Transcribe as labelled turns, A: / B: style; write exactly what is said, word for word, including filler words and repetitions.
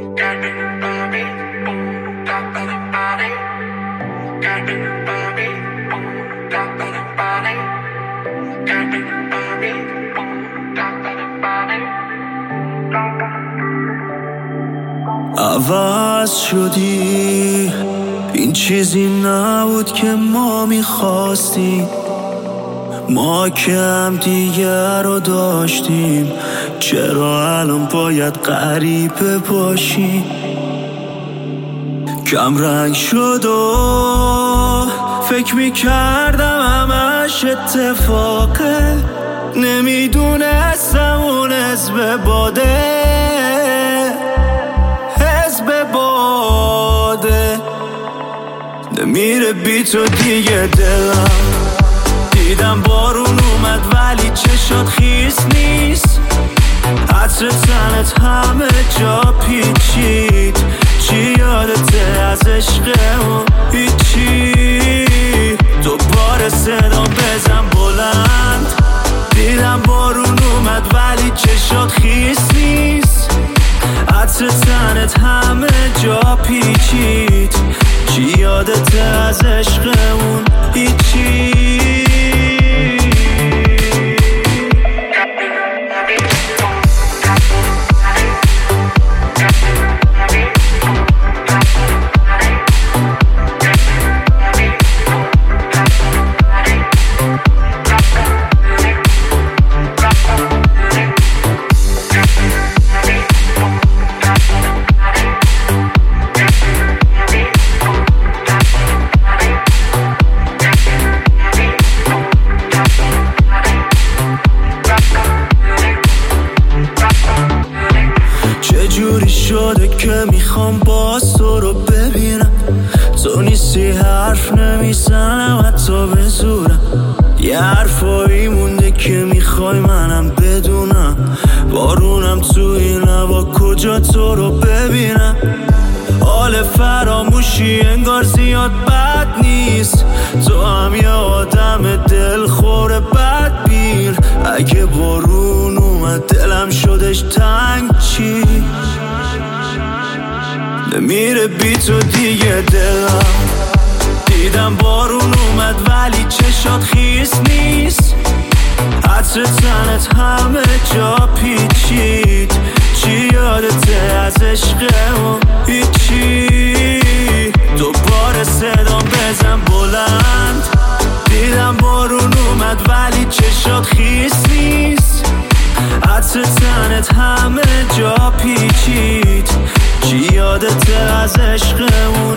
A: عوض شدی، این چیزی نبود که ما میخواستیم. ما که هم دیگر رو داشتیم، چرا الان باید غریبه باشیم؟ کم رنگ شد و فکر میکردم همش اتفاقه، نمیدونستم اون حزب باده حزب باده نمیره بی تو دیگه دلم. دیدم بارون اومد ولی چشات خیس نیست، عطر تنت همه جا پیچید. چی یادته از عشقمون؟ هیچی. دوباره صدام بزن بلند. دیدم بارون اومد ولی چشات خیس نیست، عطر تنت همه جا پیچید. چی یادته از عشقمون؟ هیچی. جوری شده که میخوام باز تو رو ببینم، تو نیستی حرف نمیزنم حتی به زورم. یه حرفایی مونده که میخوای منم بدونم، بارونم تو این هوا کجا تو رو ببینم. حال فراموشی انگار زیاد بد نیست، تو هم یه آدم دلخور بدبین. اگه بارون اومد دلم شدش تنگ چی؟ نمیره بی تو دیگه دلم. دیدم بارون اومد ولی چشات خیس نیست، عطر تنت همه جا پیچید. چی یادته از عشقمون؟ هیچی. دوباره صدام بزن بلند. دیدم بارون اومد ولی چشات خیس نیست، عطر تنت همه جا پیچید. چی یادته از عشقمون؟